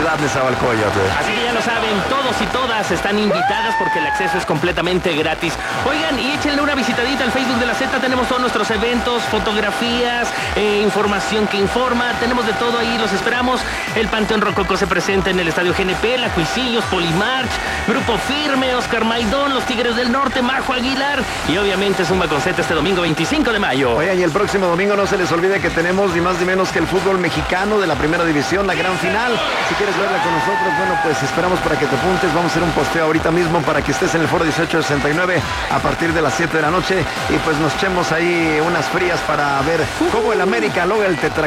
ciudad, Nezahualcóyotl. Así que ya lo saben, todos y todas están invitadas porque el acceso es completamente gratis. Oigan, y échenle una visitadita al Facebook de la Z, tenemos todos nuestros eventos, fotografías, información que informa, tenemos de todo ahí, los esperamos. El Panteón Rococó se presenta en el Estadio GNP, La Cuisillos, Polimarch, Grupo Firme, Oscar Maidón, Los Tigres del Norte, Majo Aguilar y obviamente Zumba con Z este domingo 25 de mayo. Oigan, y el próximo domingo no se les olvide que tenemos ni más ni menos que el fútbol mexicano de la primera división, la gran final. Si quieres verla con nosotros, bueno, pues esperamos para que te apuntes. Vamos a hacer un posteo ahorita mismo para que estés en el Foro 1869 a partir de las 7 de la noche y pues nos echemos ahí unas frías para ver cómo el América logra el tetra